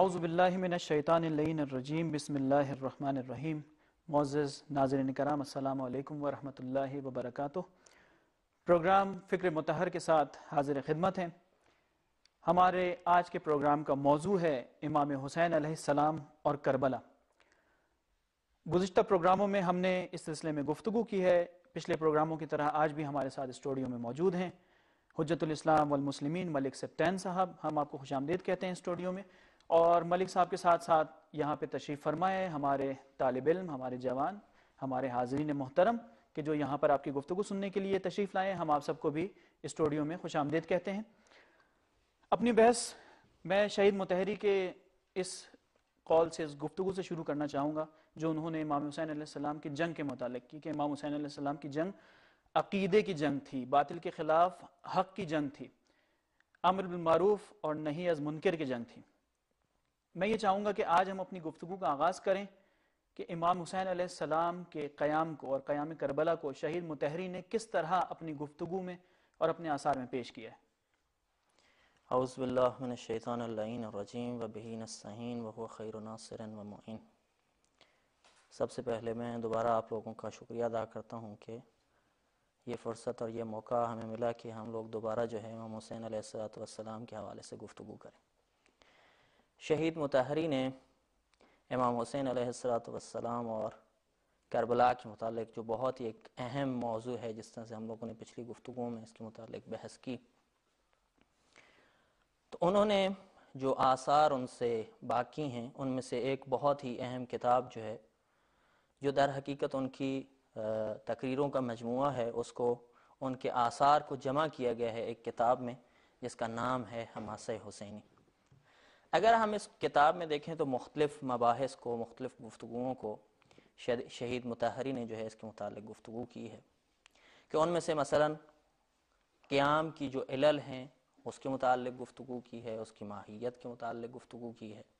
اعوذ باللہ من الشیطان اللعین الرجیم بسم اللہ الرحمن الرحیم۔ معزز ناظرین کرام، السلام علیکم ورحمۃ اللہ وبرکاتہ۔ پروگرام فکر مطہر کے ساتھ حاضر خدمت ہیں۔ ہمارے آج کے پروگرام کا موضوع ہے امام حسین علیہ السلام اور کربلا۔ گزشتہ پروگراموں میں ہم نے اس سلسلے میں گفتگو کی ہے۔ پچھلے پروگراموں کی طرح آج بھی ہمارے ساتھ اسٹوڈیو میں موجود ہیں حجت الاسلام والمسلمین ملک سبطین صاحب، ہم آپ کو خوش آمدید کہتے ہیں اسٹوڈیو میں، اور ملک صاحب کے ساتھ ساتھ یہاں پہ تشریف فرمائے ہمارے طالب علم، ہمارے جوان، ہمارے حاضرین محترم کہ جو یہاں پر آپ کی گفتگو سننے کے لیے تشریف لائے، ہم آپ سب کو بھی اسٹوڈیو میں خوش آمدید کہتے ہیں۔ اپنی بحث میں شہید مطہری کے اس قول سے، اس گفتگو سے شروع کرنا چاہوں گا جو انہوں نے امام حسین علیہ السلام کی جنگ کے متعلق کی، کہ امام حسین علیہ السلام کی جنگ عقیدے کی جنگ تھی، باطل کے خلاف حق کی جنگ تھی، امر بالمعروف اور نہی از منکر کی جنگ تھی۔ میں یہ چاہوں گا کہ آج ہم اپنی گفتگو کا آغاز کریں کہ امام حسین علیہ السلام کے قیام کو اور قیام کربلا کو شہید مطہری نے کس طرح اپنی گفتگو میں اور اپنے آثار میں پیش کیا ہے۔ اعوذ باللہ من الشیطان اللعین الرجیم وبہ نستعین وہو خیر ناصر و معین۔ سب سے پہلے میں دوبارہ آپ لوگوں کا شکریہ ادا کرتا ہوں کہ یہ فرصت اور یہ موقع ہمیں ملا کہ ہم لوگ دوبارہ جو ہے امام حسین علیہ السلام کے حوالے سے گفتگو کریں۔ شہید مطہری نے امام حسین علیہ السلام اور کربلا کے متعلق جو بہت ہی ایک اہم موضوع ہے، جس طرح سے ہم لوگوں نے پچھلی گفتگو میں اس کے متعلق بحث کی، تو انہوں نے جو آثار ان سے باقی ہیں ان میں سے ایک بہت ہی اہم کتاب جو ہے، جو در حقیقت ان کی تقریروں کا مجموعہ ہے، اس کو ان کے آثار کو جمع کیا گیا ہے ایک کتاب میں جس کا نام ہے حماسہ حسینی۔ اگر ہم اس کتاب میں دیکھیں تو مختلف مباحث کو، مختلف گفتگوؤں کو شہید مطہری نے جو ہے اس کے متعلق گفتگو کی ہے، کہ ان میں سے مثلا قیام کی جو علل ہیں اس کے متعلق گفتگو کی ہے، اس کی ماہیت کے متعلق گفتگو کی ہے،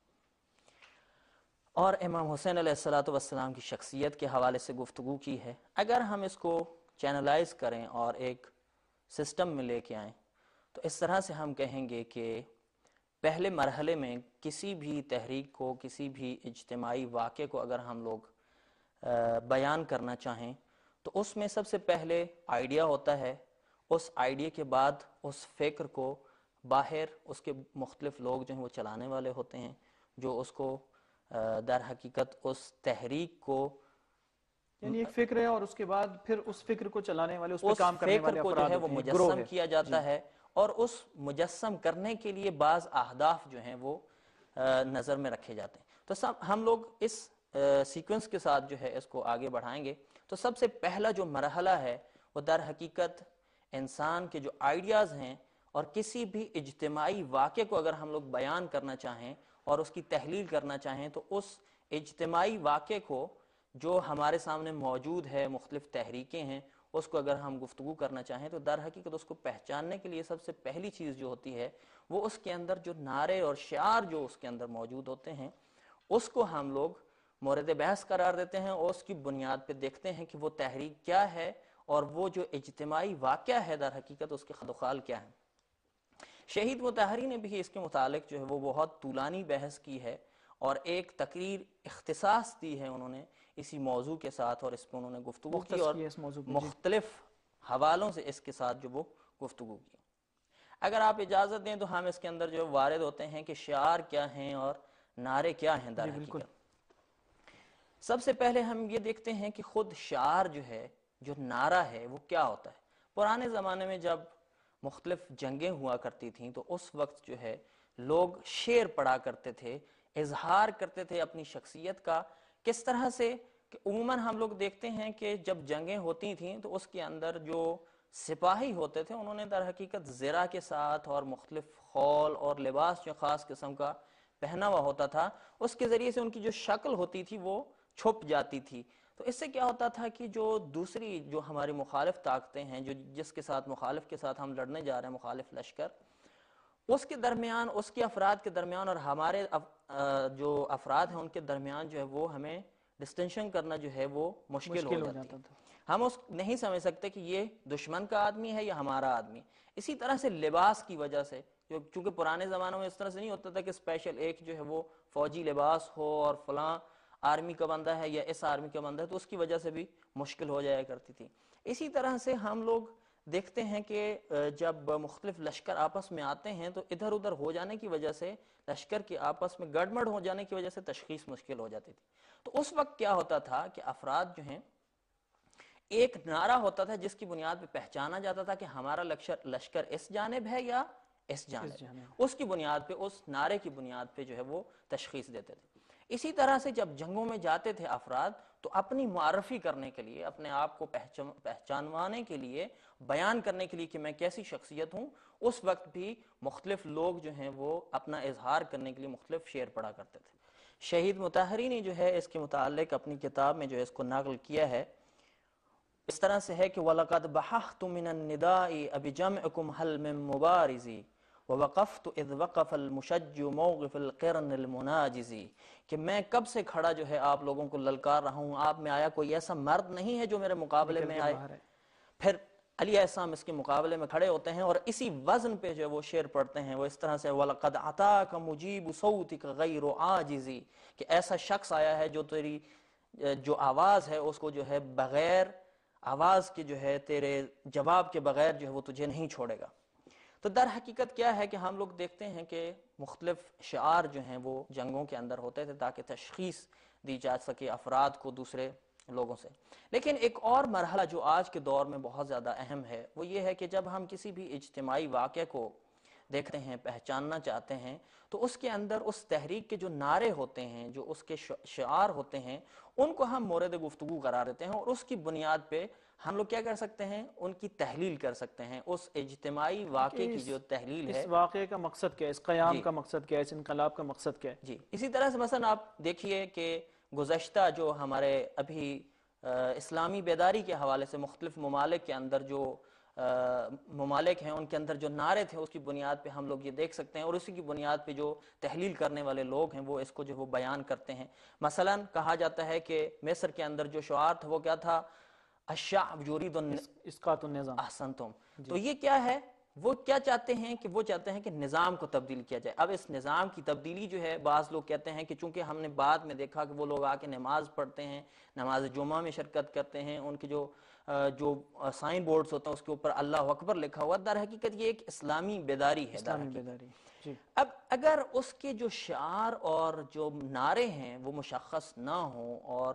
اور امام حسین علیہ السلام کی شخصیت کے حوالے سے گفتگو کی ہے۔ اگر ہم اس کو چینلائز کریں اور ایک سسٹم میں لے کے آئیں تو اس طرح سے ہم کہیں گے کہ پہلے مرحلے میں کسی بھی تحریک کو، کسی بھی اجتماعی واقعے کو اگر ہم لوگ بیان کرنا چاہیں تو اس میں سب سے پہلے آئیڈیا ہوتا ہے، اس آئیڈیا کے بعد اس فکر کو باہر اس کے مختلف لوگ جو ہیں وہ چلانے والے ہوتے ہیں، جو اس کو در حقیقت اس تحریک کو، یعنی ایک فکر ہے اور اس کے بعد پھر اس فکر کو چلانے والے، اس پہ اس کام کرنے فکر والے کو جو افراد ہے وہ ہوتے ہیں، ایک گروہ مجسم ہے۔ کیا جاتا ہے، اور اس مجسم کرنے کے لیے بعض اہداف جو ہیں وہ نظر میں رکھے جاتے ہیں۔ تو ہم لوگ اس سیکوینس کے ساتھ جو ہے اس کو آگے بڑھائیں گے۔ تو سب سے پہلا جو مرحلہ ہے وہ در حقیقت انسان کے جو آئیڈیاز ہیں، اور کسی بھی اجتماعی واقعے کو اگر ہم لوگ بیان کرنا چاہیں اور اس کی تحلیل کرنا چاہیں تو اس اجتماعی واقعے کو جو ہمارے سامنے موجود ہے، مختلف تحریکیں ہیں، اس کو اگر ہم گفتگو کرنا چاہیں تو در حقیقت اس کو پہچاننے کے لیے سب سے پہلی چیز جو ہوتی ہے وہ اس کے اندر جو نعرے اور شعار جو اس کے اندر موجود ہوتے ہیں اس کو ہم لوگ مورد بحث قرار دیتے ہیں، اور اس کی بنیاد پہ دیکھتے ہیں کہ وہ تحریک کیا ہے اور وہ جو اجتماعی واقعہ ہے در حقیقت اس کے خد و خال کیا ہے۔ شہید مطہری نے بھی اس کے متعلق جو ہے وہ بہت طولانی بحث کی ہے اور ایک تقریر اختصاص دی ہے انہوں نے اسی موضوع کے ساتھ، اور اس پہ انہوں نے گفتگو کی اور اس موضوع پہ مختلف حوالوں سے اس کے ساتھ جو وہ گفتگو کی۔ اگر آپ اجازت دیں تو ہم اس کے اندر جو وارد ہوتے ہیں کہ شعار کیا ہیں اور نعرے کیا ہیں در حقیقت۔ سب سے پہلے ہم یہ دیکھتے ہیں کہ خود شعار جو ہے، جو نعرہ ہے، وہ کیا ہوتا ہے۔ پرانے زمانے میں جب مختلف جنگیں ہوا کرتی تھیں تو اس وقت جو ہے لوگ شعر پڑھا کرتے تھے، اظہار کرتے تھے اپنی شخصیت کا۔ کس طرح سے کہ عموماً ہم لوگ دیکھتے ہیں کہ جب جنگیں ہوتی تھیں تو اس کے اندر جو سپاہی ہوتے تھے انہوں نے در حقیقت زرہ کے ساتھ اور مختلف خول اور لباس جو خاص قسم کا پہنا ہوا ہوتا تھا، اس کے ذریعے سے ان کی جو شکل ہوتی تھی وہ چھپ جاتی تھی۔ تو اس سے کیا ہوتا تھا کہ جو دوسری جو ہماری مخالف طاقتیں ہیں، جو جس کے ساتھ مخالف کے ساتھ ہم لڑنے جا رہے ہیں، مخالف لشکر، اس کے درمیان، اس کے افراد کے درمیان اور ہمارے جو افراد ہیں ان کے درمیان جو ہے وہ ہمیں ڈسٹنکشن کرنا جو ہے وہ مشکل ہو جاتی ہے۔ ہم اس نہیں سمجھ سکتے کہ یہ دشمن کا آدمی ہے یا ہمارا آدمی۔ اسی طرح سے لباس کی وجہ سے چونکہ پرانے زمانوں میں اس طرح سے نہیں ہوتا تھا کہ اسپیشل ایک جو ہے وہ فوجی لباس ہو اور فلاں آرمی کا بندہ ہے یا اس آرمی کا بندہ ہے، تو اس کی وجہ سے بھی مشکل ہو جایا کرتی تھی۔ اسی طرح سے ہم لوگ دیکھتے ہیں کہ جب مختلف لشکر آپس میں آتے ہیں تو ادھر ادھر ہو جانے کی وجہ سے، لشکر کے آپس میں گڑبڑ ہو جانے کی وجہ سے تشخیص مشکل ہو جاتی تھی۔ تو اس وقت کیا ہوتا تھا کہ افراد جو ہیں، ایک نعرہ ہوتا تھا جس کی بنیاد پہ پہچانا جاتا تھا کہ ہمارا لشکر اس جانب ہے یا اس جانب، اس کی بنیاد پہ، اس نعرے کی بنیاد پہ جو ہے وہ تشخیص دیتے تھے۔ اسی طرح سے جب جنگوں میں جاتے تھے افراد تو اپنی معرفی کرنے کے لیے، اپنے آپ کو پہچانوانے کے لیے، بیان کرنے کے لیے کہ میں کیسی شخصیت ہوں، اس وقت بھی مختلف لوگ جو ہیں وہ اپنا اظہار کرنے کے لیے مختلف شعر پڑھا کرتے تھے۔ شہید مطہری نے جو ہے اس کے متعلق اپنی کتاب میں جو ہے اس کو نقل کیا ہے، اس طرح سے ہے کہ وَلَقَدْ بَحَحْتُ مِنَ النِّدَاءِ أَبِجَمْعِكُمْ هَلْ مِن مُبَارِزِ وَوَقَفْتُ إِذْ وَقَفَ الْمُشَجُّ مَوْقِفَ الْقِرْنِ الْمُنَاجِزِ، کہ میں کب سے کھڑا جو ہے آپ لوگوں کو للکار رہا ہوں، آپ میں آیا کوئی ایسا مرد نہیں ہے جو میرے مقابلے میں آئے۔ پھر علی علیہ السلام اس کے مقابلے میں کھڑے ہوتے ہیں اور اسی وزن پہ جو وہ شعر پڑھتے ہیں، وہ اس طرح سے وَلَقَدْ عَتَاكَ مُجِيبُ صَوْتِكَ غَيْرُ عَاجِزِ، کہ ایسا شخص آیا ہے جو تیری جو آواز ہے اس کو جو ہے بغیر آواز کے جو ہے، تیرے جواب کے بغیر جو ہے وہ تجھے نہیں چھوڑے گا۔ تو در حقیقت کیا ہے کہ ہم لوگ دیکھتے ہیں کہ مختلف شعار جو ہیں وہ جنگوں کے اندر ہوتے تھے تاکہ تشخیص دی جا سکے افراد کو دوسرے لوگوں سے۔ لیکن ایک اور مرحلہ جو آج کے دور میں بہت زیادہ اہم ہے وہ یہ ہے کہ جب ہم کسی بھی اجتماعی واقعے کو دیکھتے ہیں، پہچاننا چاہتے ہیں، تو اس کے اندر اس تحریک کے جو نعرے ہوتے ہیں، جو اس کے شعار ہوتے ہیں، ان کو ہم مورد گفتگو قرار دیتے ہیں اور اس کی بنیاد پہ ہم لوگ کیا کر سکتے ہیں، ان کی تحلیل کر سکتے ہیں۔ اس اجتماعی واقعے کی جو تحلیل ہے، اس واقعے کا مقصد کیا ہے، اس قیام کا مقصد کیا ہے، اس انقلاب کا مقصد کیا ہے۔ جی اسی طرح سے مثلا آپ دیکھیے کہ گزشتہ جو ہمارے ابھی اسلامی بیداری کے حوالے سے مختلف ممالک کے اندر جو ممالک ہیں، ان کے اندر جو نعرے تھے اس کی بنیاد پہ ہم لوگ یہ دیکھ سکتے ہیں، اور اسی کی بنیاد پہ جو تحلیل کرنے والے لوگ ہیں وہ اس کو جو وہ بیان کرتے ہیں۔ مثلا کہا جاتا ہے کہ مصر کے اندر جو شعار تھا وہ کیا تھا، الشعب یرید اسقاط النظام احسنتم۔ تو یہ کیا ہے، وہ کیا چاہتے ہیں کہ وہ چاہتے ہیں کہ نظام کو تبدیل کیا جائے۔ اب اس نظام کی تبدیلی جو ہے، بعض لوگ کہتے ہیں کہ چونکہ ہم نے بعد میں دیکھا کہ وہ لوگ آ کے نماز پڑھتے ہیں، نماز جمعہ میں شرکت کرتے ہیں، ان کے جو سائن بورڈز ہوتے ہیں اس کے اوپر اللہ اکبر لکھا ہوا، در حقیقت یہ ایک اسلامی بیداری ہے۔ اسلامی بیداری، جی۔ اب اگر اس کے جو شعار اور جو نعرے ہیں وہ مشخص نہ ہوں اور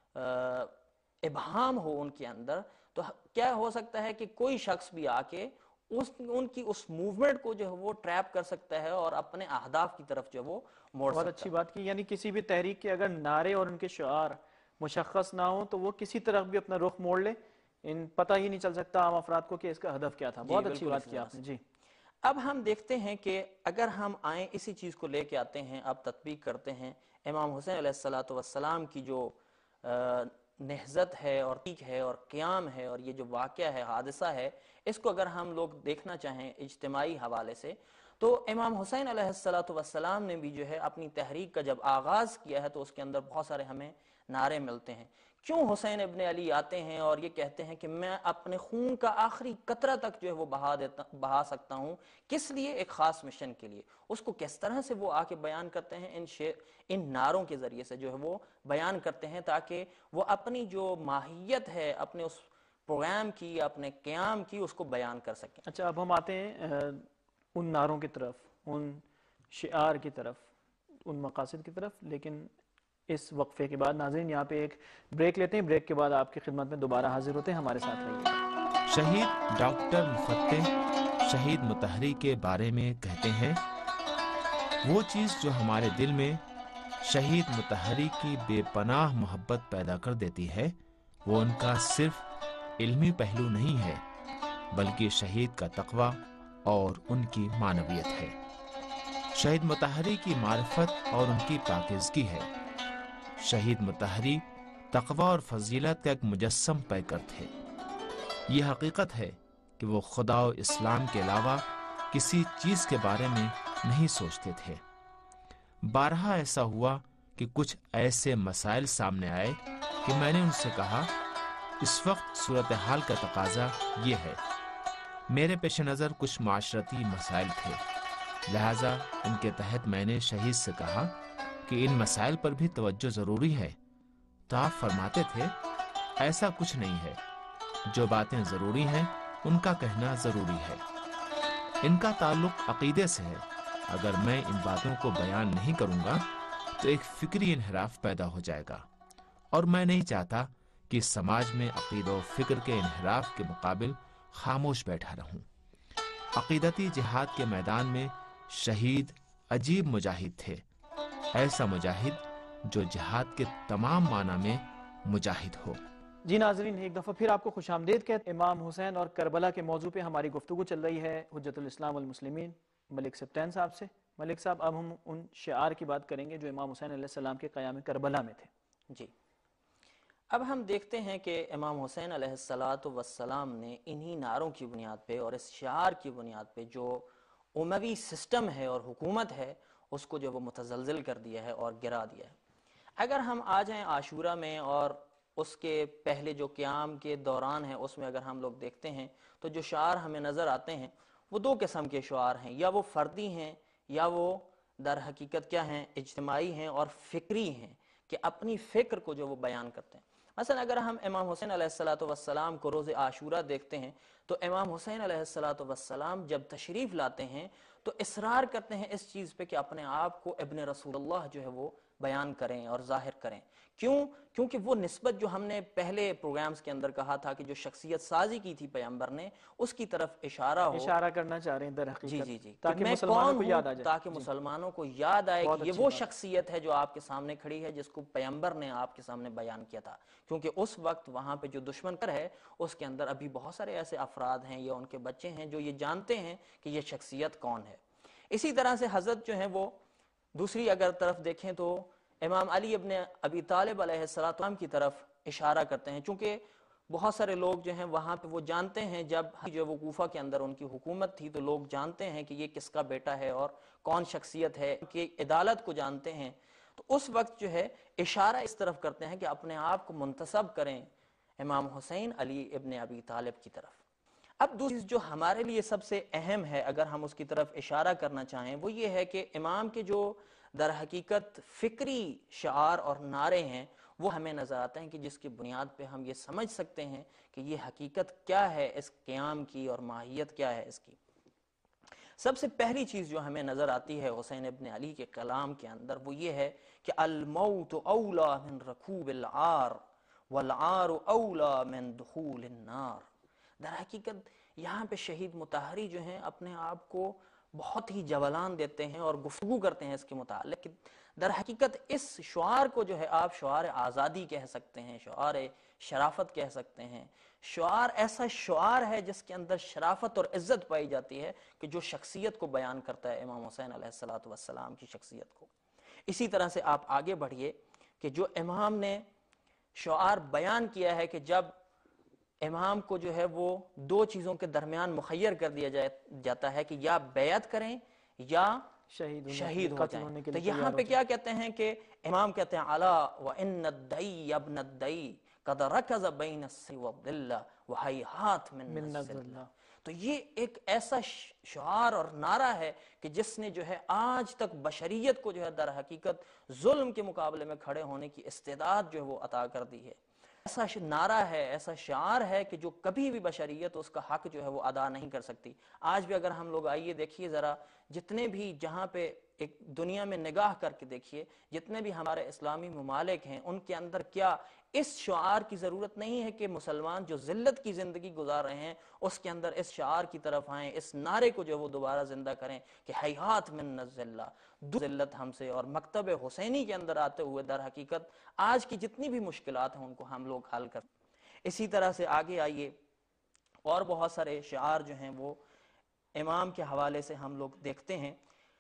ابہام ہو ان کے اندر، تو کیا ہو سکتا ہے کہ کوئی شخص بھی آ کے ان کی اس موومنٹ کو جو ہے وہ ٹریپ کر سکتا ہے اور اپنے اہداف کی طرف جو ہے وہ موڑ سکتا ہے۔ بہت اچھی بات کی، یعنی کسی بھی تحریک کے اگر نعرے اور ان کے شعار مشخص نہ ہوں تو وہ کسی طرف بھی اپنا رخ موڑ لے، پتہ ہی نہیں چل سکتا عام افراد کو کہ اس کا ہدف کیا تھا۔ بہت اچھی بات کی آپ نے، جی۔ اب ہم دیکھتے ہیں کہ اگر ہم آئیں اسی چیز کو لے کے آتے ہیں، اب تطبیق کرتے ہیں امام حسین علیہ السلام کی جو نہضت ہے اور تحریک ہے اور قیام ہے، اور یہ جو واقعہ ہے، حادثہ ہے، اس کو اگر ہم لوگ دیکھنا چاہیں اجتماعی حوالے سے، تو امام حسین علیہ السلام نے بھی جو ہے اپنی تحریک کا جب آغاز کیا ہے تو اس کے اندر بہت سارے ہمیں نعرے ملتے ہیں۔ کیوں حسین ابن علی آتے ہیں اور یہ کہتے ہیں کہ میں اپنے خون کا آخری قطرہ تک جو ہے وہ بہا سکتا ہوں، کس لیے؟ ایک خاص مشن کے لیے۔ اس کو کس طرح سے وہ آ کے بیان کرتے ہیں، ان نعروں کے ذریعے سے جو ہے وہ بیان کرتے ہیں تاکہ وہ اپنی جو ماہیت ہے، اپنے اس پروگرام کی، اپنے قیام کی، اس کو بیان کر سکیں۔ اچھا، اب ہم آتے ہیں ان نعروں کی طرف، ان شعار کی طرف، ان مقاصد کی طرف، لیکن اس وقفے کے بعد ناظرین یہاں پہ ایک بریک لیتے ہیں۔ بریک کے بعد آپ کی خدمت میں دوبارہ حاضر ہوتے ہیں، ہمارے ساتھ رہیے۔ شہید ڈاکٹر مفتح شہید مطہری کے بارے میں کہتے ہیں، وہ چیز جو ہمارے دل میں شہید مطہری کی بے پناہ محبت پیدا کر دیتی ہے، وہ ان کا صرف علمی پہلو نہیں ہے بلکہ شہید کا تقوی اور ان کی معنویت ہے۔ شہید مطہری کی معرفت اور ان کی پاکیزگی ہے۔ شہید مطہری تقوی اور فضیلت کا ایک مجسم پیکر تھے۔ یہ حقیقت ہے کہ وہ خدا و اسلام کے علاوہ کسی چیز کے بارے میں نہیں سوچتے تھے۔ بارہا ایسا ہوا کہ کچھ ایسے مسائل سامنے آئے کہ میں نے ان سے کہا، اس وقت صورتحال کا تقاضا یہ ہے۔ میرے پیش نظر کچھ معاشرتی مسائل تھے لہٰذا ان کے تحت میں نے شہید سے کہا کہ ان مسائل پر بھی توجہ ضروری ہے، تو آپ فرماتے تھے ایسا کچھ نہیں ہے، جو باتیں ضروری ہیں ان کا کہنا ضروری ہے۔ ان کا تعلق عقیدے سے ہے، اگر میں ان باتوں کو بیان نہیں کروں گا تو ایک فکری انحراف پیدا ہو جائے گا، اور میں نہیں چاہتا کہ سماج میں عقیدہ و فکر کے انحراف کے مقابل خاموش بیٹھا رہوں۔ عقیدتی جہاد کے میدان میں شہید عجیب مجاہد تھے، ایسا مجاہد جو جہاد کے تمام معنی میں مجاہد ہو۔ جی ناظرین، ایک دفعہ پھر آپ کو خوش آمدید کہتے ہیں۔ امام حسین اور کربلا کے موضوع پہ ہماری گفتگو چل رہی ہے حجت الاسلام والمسلمین ملک سبطین صاحب سے۔ ملک صاحب، اب ہم ان شعار کی بات کریں گے جو امام حسین علیہ السلام کے قیام کربلا میں تھے۔ جی، اب ہم دیکھتے ہیں کہ امام حسین علیہ السلام نے انہی نعروں کی بنیاد پہ اور اس شعار کی بنیاد پہ جو اموی سسٹم ہے اور حکومت ہے اس کو جو وہ متزلزل کر دیا ہے اور گرا دیا ہے۔ اگر ہم آ جائیں عاشورہ میں اور اس کے پہلے جو قیام کے دوران ہے اس میں اگر ہم لوگ دیکھتے ہیں تو جو شعار ہمیں نظر آتے ہیں وہ دو قسم کے شعار ہیں، یا وہ فردی ہیں یا وہ در حقیقت کیا ہیں، اجتماعی ہیں اور فکری ہیں، کہ اپنی فکر کو جو وہ بیان کرتے ہیں۔ مثلا اگر ہم امام حسین علیہ السلام کو روز عاشورہ دیکھتے ہیں تو امام حسین علیہ السلام جب تشریف لاتے ہیں تو اصرار کرتے ہیں اس چیز پہ کہ اپنے آپ کو ابن رسول اللہ جو ہے وہ بیان کریں اور ظاہر کریں۔ کیوں؟ کیونکہ وہ نسبت جو ہم نے پہلے پروگرامز کے اندر کہا تھا کہ جو شخصیت سازی کی تھی پیغمبر نے، اس کی طرف اشارہ کرنا چاہ رہے ہیں در حقیقت، جی تاکہ میں مسلمانوں کون کو یاد آ ہوں، جائے، تاکہ مسلمانوں کو یاد آئے کہ یہ وہ شخصیت ہے جو آپ کے سامنے کھڑی ہے، جس کو پیغمبر نے آپ کے سامنے بیان کیا تھا۔ کیونکہ اس وقت وہاں پہ جو دشمن کر ہے اس کے اندر ابھی بہت سارے ایسے افراد ہیں یا ان کے بچے ہیں جو یہ جانتے ہیں کہ یہ شخصیت کون ہے۔ اسی طرح سے حضرت جو ہیں وہ دوسری اگر طرف دیکھیں تو امام علی ابن ابی طالب علیہ السلام کی طرف اشارہ کرتے ہیں، چونکہ بہت سارے لوگ جو ہیں وہاں پہ وہ جانتے ہیں، جب جو وہ کوفہ کے اندر ان کی حکومت تھی تو لوگ جانتے ہیں کہ یہ کس کا بیٹا ہے اور کون شخصیت ہے، کہ عدالت کو جانتے ہیں، تو اس وقت جو ہے اشارہ اس طرف کرتے ہیں کہ اپنے آپ کو منتسب کریں امام حسین علی ابن ابی طالب کی طرف۔ اب دوسری جو ہمارے لیے سب سے اہم ہے اگر ہم اس کی طرف اشارہ کرنا چاہیں وہ یہ ہے کہ امام کے جو در حقیقت فکری شعار اور نعرے ہیں وہ ہمیں نظر آتے ہیں کہ جس کی بنیاد پہ ہم یہ سمجھ سکتے ہیں کہ یہ حقیقت کیا ہے اس قیام کی اور ماہیت کیا ہے اس کی۔ سب سے پہلی چیز جو ہمیں نظر آتی ہے حسین ابن علی کے کلام کے اندر وہ یہ ہے کہ الموت اولا من رکوب العار والعار اولا من دخول النار۔ در حقیقت یہاں پہ شہید مطہری جو ہیں اپنے آپ کو بہت ہی جولان دیتے ہیں اور گفتگو کرتے ہیں اس کے متعلق۔ در حقیقت اس شعار کو جو ہے آپ شعار آزادی کہہ سکتے ہیں، شعار شرافت کہہ سکتے ہیں۔ شعار ایسا شعار ہے جس کے اندر شرافت اور عزت پائی جاتی ہے کہ جو شخصیت کو بیان کرتا ہے امام حسین علیہ السلام کی شخصیت کو۔ اسی طرح سے آپ آگے بڑھیے کہ جو امام نے شعار بیان کیا ہے کہ جب امام کو جو ہے وہ دو چیزوں کے درمیان مخیر کر دیا جاتا ہے کہ یا بیعت کریں یا شہید ہو جائیں، تو یہاں پہ کیا کہتے ہیں کہ امام کہتے ہیں علا وَإِنَّ الدَّيِّ ابْنَ الدَّيِّ قَدْ رَكَزَ بَيْنَ السِّ وَالظِّلَّ وَحَيْحَاتْ مِن نَزِّلَّ۔ تو یہ ایک ایسا شعار اور نعرہ ہے کہ جس نے جو ہے آج تک بشریت کو جو ہے در حقیقت ظلم کے مقابلے میں کھڑے ہونے کی استعداد جو ہے وہ عطا کر دی ہے۔ ایسا نعرہ ہے، ایسا شعار ہے کہ جو کبھی بھی بشریت اس کا حق جو ہے وہ ادا نہیں کر سکتی۔ آج بھی اگر ہم لوگ آئیے دیکھیے ذرا، جتنے بھی جہاں پہ ایک دنیا میں نگاہ کر کے دیکھیے، جتنے بھی ہمارے اسلامی ممالک ہیں ان کے اندر کیا اس شعار کی ضرورت نہیں ہے کہ مسلمان جو ذلت کی زندگی گزار رہے ہیں اس کے اندر اس شعار کی طرف آئیں، اس نعرے کو جو وہ دوبارہ زندہ کریں کہ حیات من الذلہ، ذلت ہم سے، اور مکتب حسینی کے اندر آتے ہوئے در حقیقت آج کی جتنی بھی مشکلات ہیں ان کو ہم لوگ حل کریں۔ اسی طرح سے آگے آئیے، اور بہت سارے شعار جو ہیں وہ امام کے حوالے سے ہم لوگ دیکھتے ہیں۔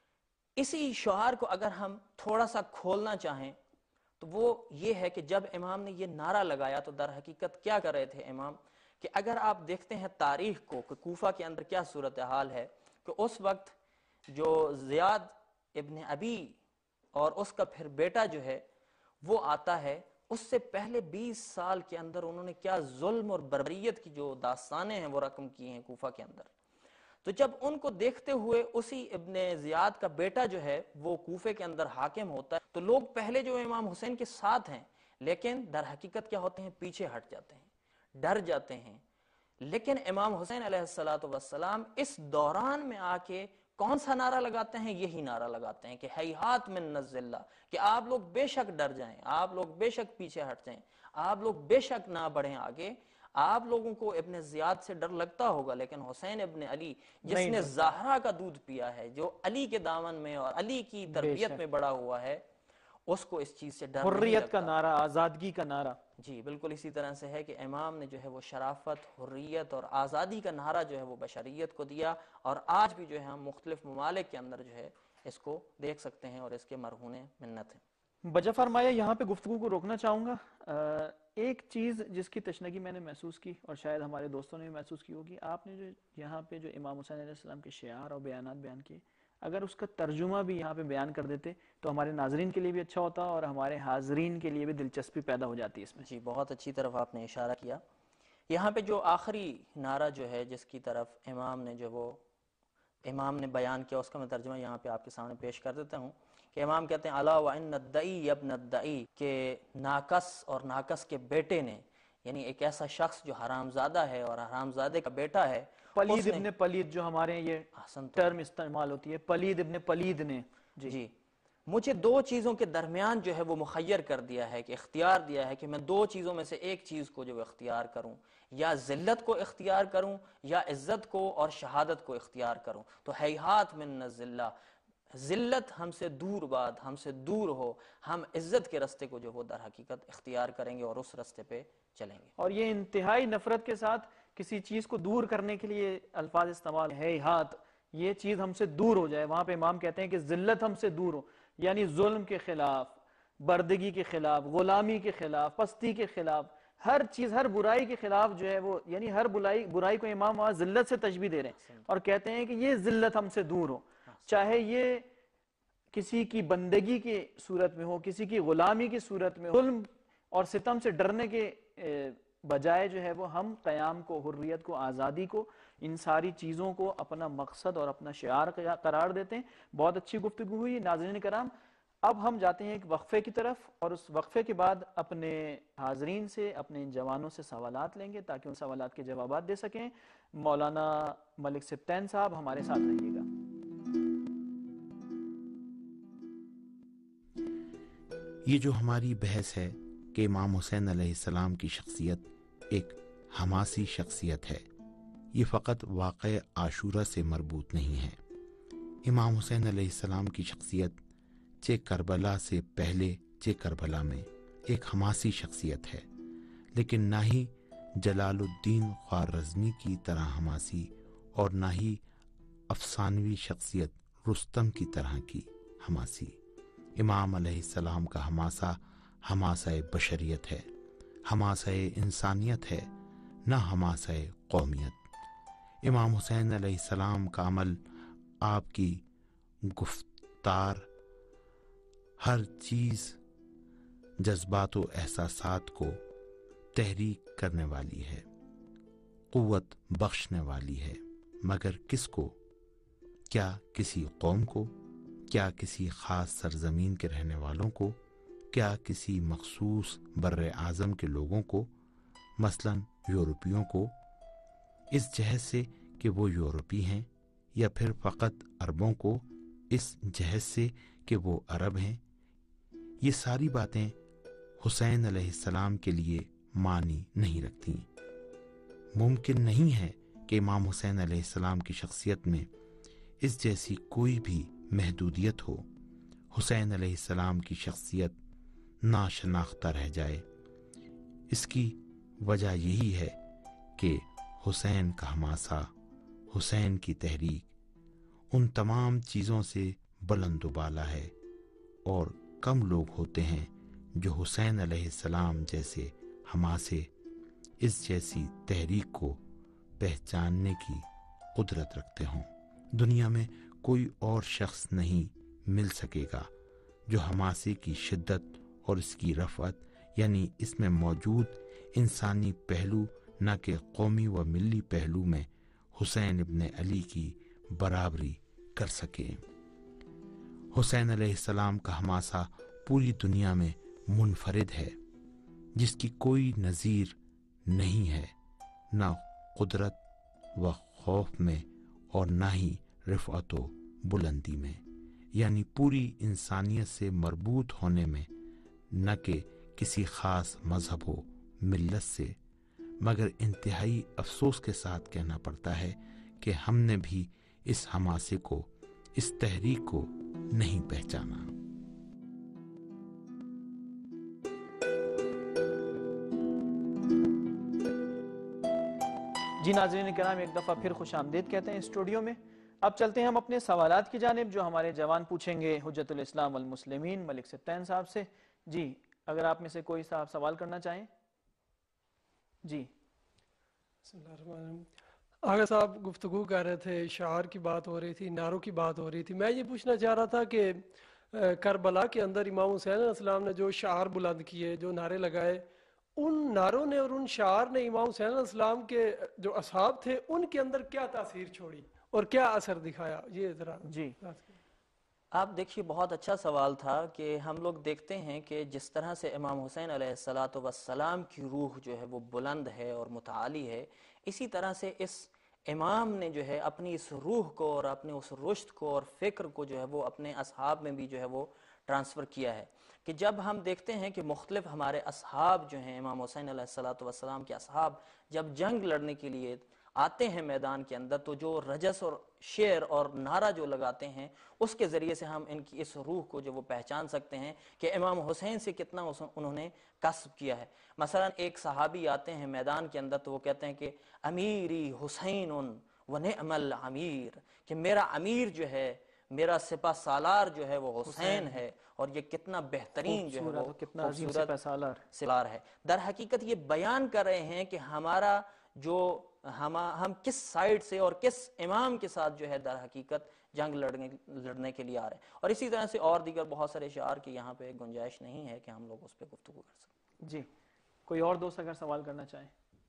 اسی شعار کو اگر ہم تھوڑا سا کھولنا چاہیں تو وہ یہ ہے کہ جب امام نے یہ نعرہ لگایا تو در حقیقت کیا کر رہے تھے امام، کہ اگر آپ دیکھتے ہیں تاریخ کو کہ کوفہ کے اندر کیا صورتحال ہے، کہ اس وقت جو زیاد ابن ابی اور اس کا پھر بیٹا جو ہے وہ آتا ہے، اس سے پہلے 20 سال کے اندر انہوں نے کیا ظلم اور بربریت کی جو داستانیں ہیں وہ رقم کی ہیں کوفہ کے اندر۔ تو جب ان کو دیکھتے ہوئے اسی ابن زیاد کا بیٹا جو ہے وہ کوفے کے اندر حاکم ہوتا ہے، تو لوگ پہلے جو امام حسین کے ساتھ ہیں لیکن در حقیقت کیا ہوتے ہیں، پیچھے ہٹ جاتے ہیں، ڈر جاتے ہیں. لیکن امام حسین علیہ السلام اس دوران میں آ کے کون سا نعرہ لگاتے ہیں؟ یہی نعرہ لگاتے ہیں کہ ہیہات من الذلہ، کہ آپ لوگ بے شک ڈر جائیں، آپ لوگ بے شک پیچھے ہٹ جائیں، آپ لوگ بے شک نہ بڑھیں آگے. آپ لوگوں کو ابن زیاد سے ڈر لگتا ہوگا لیکن حسین ابن علی جس نے زہرا کا دودھ پیا ہے، جو علی کے دامن میں اور علی کی تربیت میں بڑا ہوا ہے، اس کو اس چیز سے ڈر نہیں حریت لگتا. کا نعرہ، آزادگی کا نعرہ. جی بالکل اسی طرح سے ہے کہ امام نے جو ہے وہ شرافت، حریت اور آزادی کا نعرہ جو ہے وہ بشریت کو دیا، اور آج بھی جو ہے ہم مختلف ممالک کے اندر جو ہے اس کو دیکھ سکتے ہیں اور اس کے مرہون منت ہیں. بجا فرمایا، یہاں پہ گفتگو کو روکنا چاہوں گا. ایک چیز جس کی تشنگی میں نے محسوس کی اور شاید ہمارے دوستوں نے بھی محسوس کی ہوگی، آپ نے جو یہاں پہ جو امام حسین علیہ السلام کے شعار اور بیانات بیان کیے، اگر اس کا ترجمہ بھی یہاں پہ بیان کر دیتے تو ہمارے ناظرین کے لیے بھی اچھا ہوتا اور ہمارے حاضرین کے لیے بھی دلچسپی پیدا ہو جاتی اس میں. جی بہت اچھی طرف آپ نے اشارہ کیا. یہاں پہ جو آخری نعرہ جو ہے جس کی طرف امام نے بیان کیا، اس کا میں ترجمہ یہاں پہ آپ کے سامنے پیش کر دیتا ہوں کہ امام کہتے ہیں الا وان الدعی ابن الدعی، کہ ناقص اور ناقص کے بیٹے نے، یعنی ایک ایسا شخص جو حرام زادہ ہے اور حرام زادے کا بیٹا ہے، پلید ابن پلید جو ہمارے یہ ٹرم استعمال ہوتی ہے، پلید ابن پلید نے جی مجھے دو چیزوں کے درمیان جو ہے وہ مخیر کر دیا ہے، کہ اختیار دیا ہے کہ میں دو چیزوں میں سے ایک چیز کو جو اختیار کروں، یا ذلت کو اختیار کروں یا عزت کو اور شہادت کو اختیار کروں. تو ہیہات من الذلہ، ذلت ہم سے دور باد، ہم سے دور ہو، ہم عزت کے رستے کو جو وہ در حقیقت اختیار کریں گے اور اس رستے پہ چلیں گے. اور یہ انتہائی نفرت کے ساتھ کسی چیز کو دور کرنے کے لیے الفاظ استعمال ہے، ہاتھ یہ چیز ہم سے دور ہو جائے. وہاں پہ امام کہتے ہیں کہ ذلت ہم سے دور ہو، یعنی ظلم کے خلاف، بردگی کے خلاف، غلامی کے خلاف، پستی کے خلاف، ہر چیز، ہر برائی کے خلاف جو ہے وہ، یعنی ہر برائی کو امام وہاں ذلت سے تشبیہ دے رہے ہیں اور کہتے ہیں کہ یہ ذلت ہم سے دور ہو، چاہے یہ کسی کی بندگی کی صورت میں ہو، کسی کی غلامی کی صورت میں ہو. ظلم اور ستم سے ڈرنے کے بجائے جو ہے وہ ہم قیام کو، حریت کو، آزادی کو، ان ساری چیزوں کو اپنا مقصد اور اپنا شعار قرار دیتے ہیں. بہت اچھی گفتگو ہوئی ناظرین کرام. اب ہم جاتے ہیں ایک وقفے کی طرف اور اس وقفے کے بعد اپنے حاضرین سے، اپنے جوانوں سے سوالات لیں گے تاکہ ان سوالات کے جوابات دے سکیں. مولانا ملک سبطین صاحب ہمارے ساتھ رہیے گا. یہ جو ہماری بحث ہے کہ امام حسین علیہ السلام کی شخصیت ایک حماسی شخصیت ہے، یہ فقط واقع عاشورہ سے مربوط نہیں ہے. امام حسین علیہ السلام کی شخصیت چہ کربلا سے پہلے چہ کربلا میں ایک حماسی شخصیت ہے، لیکن نہ ہی جلال الدین خوارزمی کی طرح حماسی اور نہ ہی افسانوی شخصیت رستم کی طرح کی حماسی. امام علیہ السلام کا حماسہ بشریت ہے، حماسہ انسانیت ہے، نہ حماسہ قومیت. امام حسین علیہ السلام کا عمل، آپ کی گفتار، ہر چیز جذبات و احساسات کو تحریک کرنے والی ہے، قوت بخشنے والی ہے. مگر کس کو؟ کیا کسی قوم کو؟ کیا کسی خاص سرزمین کے رہنے والوں کو؟ کیا کسی مخصوص بر اعظم کے لوگوں کو، مثلاً یورپیوں کو، اس جہت سے کہ وہ یورپی ہیں، یا پھر فقط عربوں کو اس جہت سے کہ وہ عرب ہیں؟ یہ ساری باتیں حسین علیہ السلام کے لیے معنی نہیں رکھتی. ممکن نہیں ہے کہ امام حسین علیہ السلام کی شخصیت میں اس جیسی کوئی بھی محدودیت ہو. حسین علیہ السلام کی شخصیت ناشناختہ رہ جائے. اس کی وجہ یہی ہے کہ حسین کا حماسہ، حسین کی تحریک ان تمام چیزوں سے بلند و بالا ہے، اور کم لوگ ہوتے ہیں جو حسین علیہ السلام جیسے حماسے، اس جیسی تحریک کو پہچاننے کی قدرت رکھتے ہوں. دنیا میں کوئی اور شخص نہیں مل سکے گا جو حماسے کی شدت اور اس کی رفعت، یعنی اس میں موجود انسانی پہلو نہ کہ قومی و ملی پہلو میں حسین ابن علی کی बराबरी कर सकें। हुसैन अलैहिस्सलाम का हमासा पूरी दुनिया में मुनफरिद है, जिसकी कोई नज़ीर नहीं है, ना कुदरत व खौफ में और ना ही रिफ़अत व बुलंदी में, यानी पूरी इंसानियत से मरबूत होने में, न कि किसी ख़ास मज़हब व मिल्लत से। मगर इंतहाई अफसोस के साथ कहना पड़ता है कि हमने भी इस हमासे को, इस तहरीक को नहीं पहचाना। जी नाज़रीन किराम, एक दफ़ा फिर खुश आमदीद कहते हैं स्टूडियो में। अब चलते हैं हम अपने सवालात की जानिब, जो हमारे जवान पूछेंगे हुज्जतुल इस्लाम वल मुस्लिमीन मलिक सित्तैन साहब से। जी, अगर आप में से कोई साहब सवाल करना चाहें। जी आगे साहब गुफ्तगू कर रहे थे, शार की बात हो रही थी, नारों की बात हो रही थी। मैं ये पूछना चाह रहा था कि करबला के अंदर इमाम हुसैन अलैहिस्सलाम ने जो शार बुलंद किए, जो नारे लगाए, उन नारों ने और उन शार ने इमाम हुसैन अलैहिस्सलाम के जो असहाब थे उनके अंदर क्या तासीर छोड़ी और क्या असर दिखाया, ये जरा जी आप देखिए, बहुत अच्छा सवाल था कि हम लोग देखते हैं कि जिस तरह से इमाम हुसैन अलैहिस्सलातु वस्सलाम की रूह जो है वो बुलंद है और मुताली है, इसी तरह से इस इमाम ने जो है अपनी इस रूह को और अपने उस रुश्त को और फ़िक्र को जो है वो अपने असहाब में भी जो है वो ट्रांसफ़र किया है। कि जब हम देखते हैं कि मुख्तलिफ हमारे असहाब जो हैं, इमाम हुसैन अलैहिस्सलातु वस्सलाम के असहाब जब जंग लड़ने के लिए आते हैं मैदान के अंदर, तो जो रजस और शेर और नारा जो लगाते हैं, उसके ज़रिए से हम इनकी इस रूह को जो वो पहचान सकते हैं कि इमाम हुसैन से कितना उन्होंने कस्ब किया है। मसलन एक सहाबी आते हैं मैदान के अंदर, तो वो कहते हैं कि अमीरी हुसैन व निअमल अमीर, कि मेरा अमीर जो है, मेरा सिपा सालार जो है वो हुसैन है, और ये कितना बेहतरीन जो है वो कितना अजीम सिपा सालार है। दर हकीकत ये बयान कर रहे हैं कि हमारा जो हम किस साइड से और किस इमाम के साथ जो है दर हकीकत जंग लड़ने के लिए आ रहे हैं। और इसी तरह से और दीगर बहुत सारे शार की यहाँ पे गुंजाइश नहीं है कि हम लोग उस पर गुफ्तगू कर सकें। जी, कोई और दोस्त अगर सवाल करना चाहें।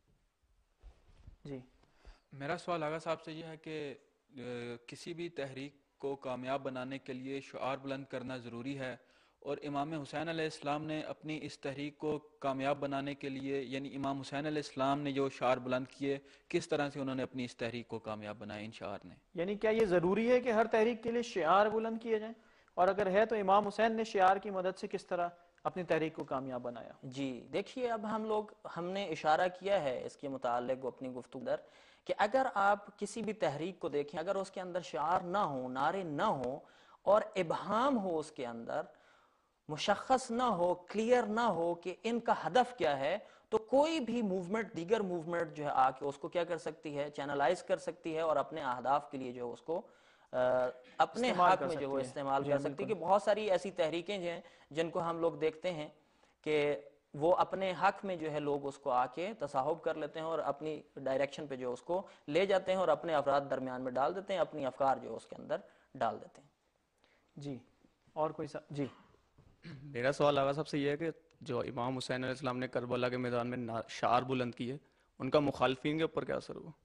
जी, मेरा सवाल आगा साहब से यह है कि किसी भी तहरीक को कामयाब बनाने के लिए शुआर बुलंद करना ज़रूरी है, और इमाम हुसैन अलैहिस्सलाम ने अपनी इस तहरीक को कामयाब बनाने के लिए, यानी इमाम हुसैन अलैहिस्सलाम ने जो शार बुलंद किए, किस तरह से उन्होंने अपनी इस तहरीक को कामयाब बनाया इन शार ने? यानी क्या ये ज़रूरी है कि हर तहरीक के लिए शिआर बुलंद किए जाएं, और अगर है तो इमाम हुसैन ने शिआर की मदद से किस तरह अपनी तहरीक को कामयाब बनाया? जी देखिए, अब हमने इशारा किया है इसके मुतालिक अपनी गुफ्तगू दर, कि अगर आप किसी भी तहरीक को देखें, अगर उसके अंदर शार ना हो, नारे ना हो, और इबहाम हो, उसके अंदर मुशख्खस ना हो, क्लियर ना हो कि इनका हदफ क्या है, तो कोई भी मूवमेंट, दीगर मूवमेंट जो है आके उसको क्या कर सकती है, चैनलाइज कर सकती है, और अपने अहदाफ के लिए जो है उसको अपने हक में जो है इस्तेमाल कर सकती है। कि बहुत सारी ऐसी तहरीकें जो हैं जिनको हम लोग देखते हैं कि वो अपने हक में जो है लोग उसको आके तसाहुब कर लेते हैं और अपनी डायरेक्शन पे जो उसको ले जाते हैं और अपने अफराद दरमियान में डाल देते हैं, अपनी अफकार जो उसके अंदर डाल देते हैं। जी, और कोई जी मेरा सवाल आगा सबसे ये है कि जो इमाम हुसैन अलैहिस्सलाम ने करबला के मैदान में शार बुलंद किए, उनका मुखालफीन के ऊपर क्या असर हुआ?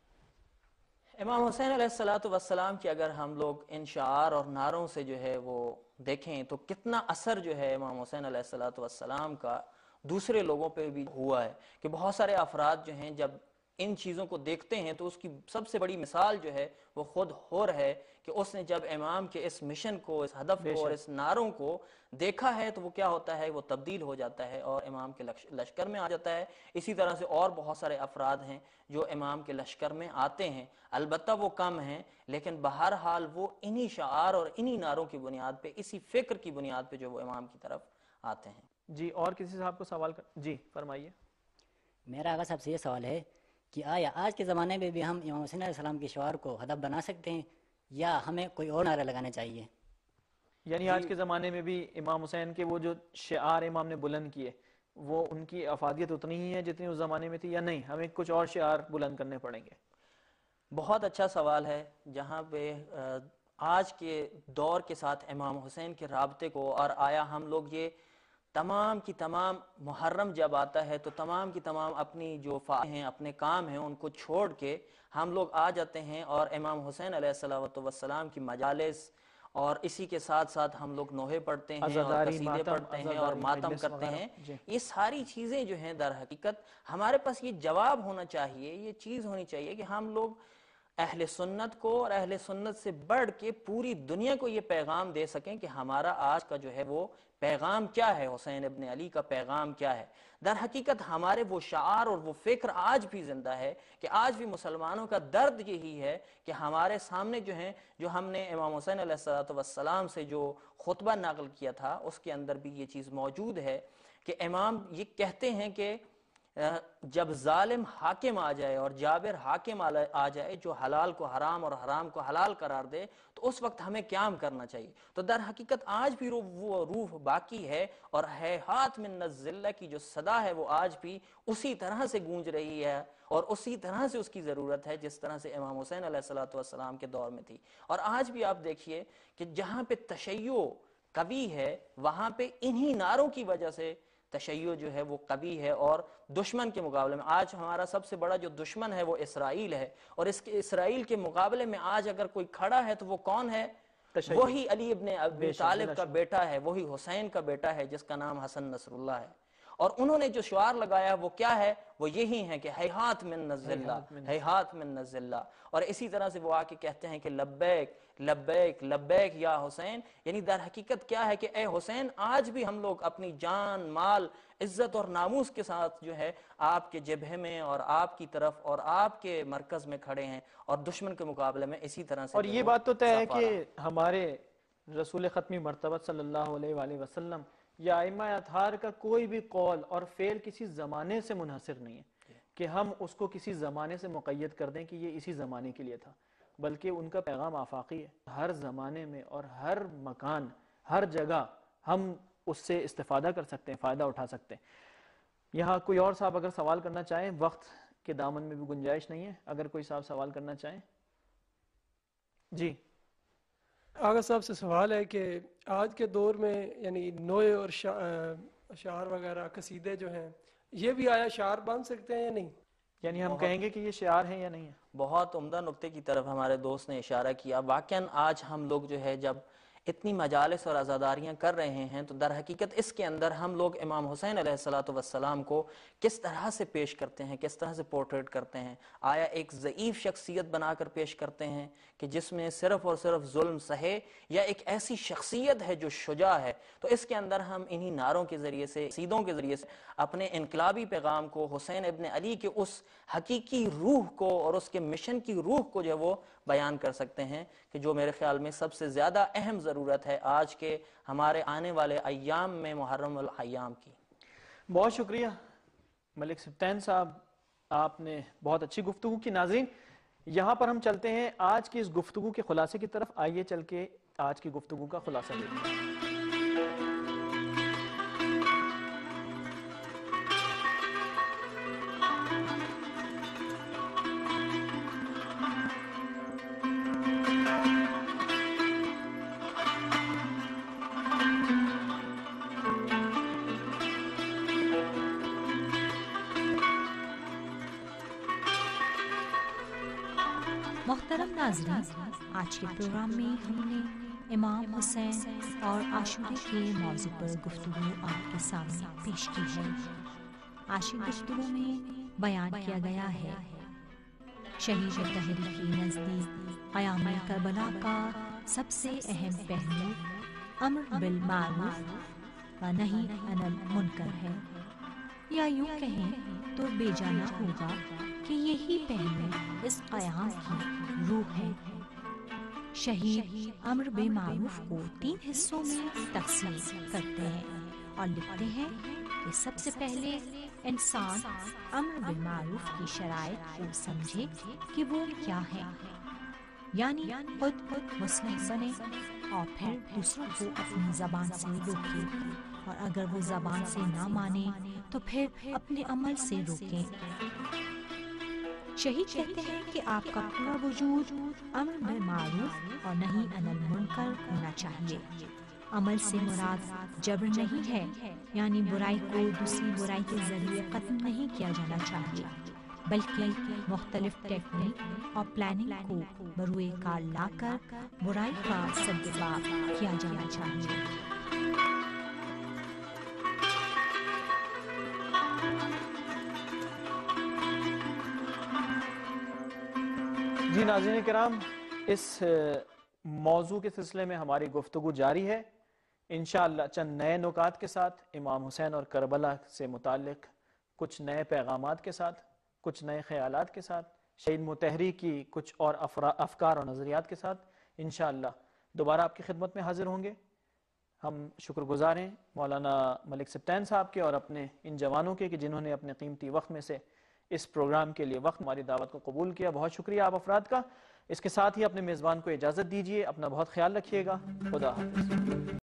इमाम हुसैन अलैहिस्सलातु वस्सलाम की अगर हम लोग इन शार और नारों से जो है वो देखें, तो कितना असर जो है इमाम हुसैन अलैहिस्सलातु वस्सलाम का दूसरे लोगों पे भी हुआ है। कि बहुत सारे अफराद जो हैं जब इन चीज़ों को देखते हैं, तो उसकी सबसे बड़ी मिसाल जो है वो खुद होर है कि उसने जब इमाम के इस मिशन को, इस हदफ को और इस नारों को देखा है, तो वो क्या होता है, वो तब्दील हो जाता है और इमाम के लश्कर में आ जाता है। इसी तरह से और बहुत सारे अफराद हैं जो इमाम के लश्कर में आते हैं, अलबत्ता वो कम हैं, लेकिन बहरहाल वो इन्हीं शार और इन्हीं नारों की बुनियाद पे, इसी फिक्र की बुनियाद पे जो वो इमाम की तरफ आते हैं। जी, और किसी साहब को सवाल जी फरमाइए। मेरा आगा साहब से ये सवाल है कि आया आज के ज़माने में भी हम इमाम हुसैन अलैहिस्सलाम के शआर को हदफ बना सकते हैं, या हमें कोई और नारे लगाने चाहिए? यानी आज के ज़माने में भी इमाम हुसैन के वो जो शिआर इमाम ने बुलंद किए, वो उनकी अफादियत उतनी ही है जितनी उस ज़माने में थी, या नहीं हमें कुछ और शिआर बुलंद करने पड़ेंगे? बहुत अच्छा सवाल है, जहाँ पे आज के दौर के साथ इमाम हुसैन के राबते को, और आया हम लोग ये تمام کی تمام محرم جب آتا ہے تو تمام کی تمام اپنی جو ہیں اپنے کام ہیں ان کو چھوڑ کے ہم لوگ آ جاتے ہیں اور امام حسین علیہ السلام کی مجالس اور اسی کے ساتھ ساتھ ہم لوگ نوحے پڑھتے ہیں اور قصیدے پڑھتے ہیں اور ماتم کرتے ہیں. یہ ساری چیزیں جو ہیں در حقیقت ہمارے پاس یہ جواب ہونا چاہیے, یہ چیز ہونی چاہیے کہ ہم لوگ اہل سنت کو اور اہل سنت سے بڑھ کے پوری دنیا کو یہ پیغام دے سکیں کہ ہمارا آج کا جو ہے وہ پیغام کیا ہے, حسین ابن علی کا پیغام کیا ہے. در حقیقت ہمارے وہ شعار اور وہ فکر آج بھی زندہ ہے کہ آج بھی مسلمانوں کا درد یہی ہے کہ ہمارے سامنے جو ہیں, جو ہم نے امام حسین علیہ السلام سے جو خطبہ نقل کیا تھا اس کے اندر بھی یہ چیز موجود ہے کہ امام یہ کہتے ہیں کہ جب ظالم حاکم آ جائے اور جابر حاکم آ جائے جو حلال کو حرام اور حرام کو حلال قرار دے تو اس وقت ہمیں قیام کرنا چاہیے. تو در حقیقت آج بھی وہ روح باقی ہے اور ہیہات من الذلہ کی جو صدا ہے وہ آج بھی اسی طرح سے گونج رہی ہے اور اسی طرح سے اس کی ضرورت ہے جس طرح سے امام حسین علیہ السلام کے دور میں تھی. اور آج بھی آپ دیکھیے کہ جہاں پہ تشیع قوی ہے وہاں پہ انہی نعروں کی وجہ سے تشیع جو ہے وہ قوی ہے. اور دشمن کے مقابلے میں آج ہمارا سب سے بڑا جو دشمن ہے وہ اسرائیل ہے, اور اس کے اسرائیل کے مقابلے میں آج اگر کوئی کھڑا ہے تو وہ کون ہے؟ وہی علی ابن ابی طالب کا بیٹا ہے, وہی حسین کا بیٹا ہے جس کا نام حسن نصر اللہ ہے. اور انہوں نے جو شعار لگایا وہ کیا ہے؟ وہ یہی ہے کہ ہیہات من الذلہ, ہیہات من الذلہ. اور اسی طرح سے وہ آ کے کہتے ہیں کہ لبیک لبیک لبیک یا حسین. یعنی در حقیقت کیا ہے کہ اے حسین آج بھی ہم لوگ اپنی جان مال عزت اور ناموس کے ساتھ جو ہے آپ کے جبہے میں اور آپ کی طرف اور آپ کے مرکز میں کھڑے ہیں اور دشمن کے مقابلے میں اسی طرح سے. اور یہ بات تو طے ہے کہ ہمارے رسول ختمی مرتبہ صلی اللہ علیہ وآلہ وسلم یا ائمہ اطہار کا کوئی بھی قول اور فعل کسی زمانے سے منحصر نہیں ہے کہ ہم اس کو کسی زمانے سے مقید کر دیں کہ یہ اسی زمانے کے لیے تھا, بلکہ ان کا پیغام آفاقی ہے. ہر زمانے میں اور ہر مکان ہر جگہ ہم اس سے استفادہ کر سکتے ہیں, فائدہ اٹھا سکتے ہیں. یہاں کوئی اور صاحب اگر سوال کرنا چاہیں, وقت کے دامن میں بھی گنجائش نہیں ہے, اگر کوئی صاحب سوال کرنا چاہیں. جی آغا صاحب سے سوال ہے کہ آج کے دور میں یعنی نوئے اور اشعار وغیرہ قصیدے جو ہیں یہ بھی آیا شعار بن سکتے ہیں یا نہیں؟ یعنی ہم کہیں گے کہ یہ شعار ہیں یا نہیں ہے؟ بہت عمدہ نقطے کی طرف ہمارے دوست نے اشارہ کیا. واقعاً آج ہم لوگ جو ہے جب اتنی مجالس اور عزاداریاں کر رہے ہیں تو در حقیقت اس کے اندر ہم لوگ امام حسین علیہ السلام کو کس طرح سے پیش کرتے ہیں, کس طرح سے پورٹریٹ کرتے ہیں. آیا ایک ضعیف شخصیت بنا کر پیش کرتے ہیں کہ جس میں صرف اور صرف ظلم سہے, یا ایک ایسی شخصیت ہے جو شجاع ہے؟ تو اس کے اندر ہم انہی نعروں کے ذریعے سے, قصیدوں کے ذریعے سے اپنے انقلابی پیغام کو, حسین ابن علی کے اس حقیقی روح کو اور اس کے مشن کی روح کو جو ہے وہ بیان کر سکتے ہیں, کہ جو میرے خیال میں سب سے زیادہ اہم ضرورت ہے آج کے ہمارے آنے والے ایام میں, محرم الایام کی. بہت شکریہ ملک سبطین صاحب, آپ نے بہت اچھی گفتگو کی. ناظرین یہاں پر ہم چلتے ہیں آج کی اس گفتگو کے خلاصے کی طرف. آئیے چل کے آج کی گفتگو کا خلاصہ دیکھیں. محترم ناظرین, آج کے پروگرام میں ہم نے امام حسین اور عاشورے کے موضوع پر گفتگو آپ کے سامنے پیش کی ہے. آج کی گفتگو میں بیان کیا گیا ہے شہید مطہری کے نزدیک قیام کربلا کا سب سے اہم پہلو امر بالمعروف و نہی عن المنکر ہے, یا یوں کہیں تو بے جانا ہوگا کہ یہی پہلو اس قیام کی روح ہے. شہید امر بالمعروف کو 3 حصوں میں تقسیم کرتے ہیں اور لکھتے ہیں کہ سب سے پہلے انسان امر بالمعروف کی شرائط کو سمجھے کہ وہ کیا ہے, یعنی خود مصلح بنے اور پھر دوسروں کو اپنی زبان سے روکے, اور اگر وہ زبان سے نہ مانے تو پھر اپنے عمل سے روکیں. شہید کہتے ہیں کہ آپ کا پورا وجود امر بالمعروف اور نہی عن المنکر ہونا چاہیے. عمل سے مراد جبر نہیں ہے، یعنی برائی کو دوسری برائی کے ذریعے ختم نہیں کیا جانا چاہیے، بلکہ مختلف ٹیکنیک اور پلاننگ کو بروئے کار لا کر برائی کا سدباب کیا جانا چاہیے۔ جی ناظرین کرام، اس موضوع کے سلسلے میں ہماری گفتگو جاری ہے، انشاءاللہ چند نئے نکات کے ساتھ، امام حسین اور کربلا سے متعلق کچھ نئے پیغامات کے ساتھ، کچھ نئے خیالات کے ساتھ، شہید مطہری کی کچھ اور افکار اور نظریات کے ساتھ انشاءاللہ دوبارہ آپ کی خدمت میں حاضر ہوں گے۔ ہم شکر گزار ہیں مولانا ملک سبطین صاحب کے اور اپنے ان جوانوں کے کہ جنہوں نے اپنے قیمتی وقت میں سے اس پروگرام کے لیے وقت ہماری دعوت کو قبول کیا۔ بہت شکریہ آپ افراد کا۔ اس کے ساتھ ہی اپنے میزبان کو اجازت دیجیے، اپنا بہت خیال رکھیے گا۔ خدا حافظ۔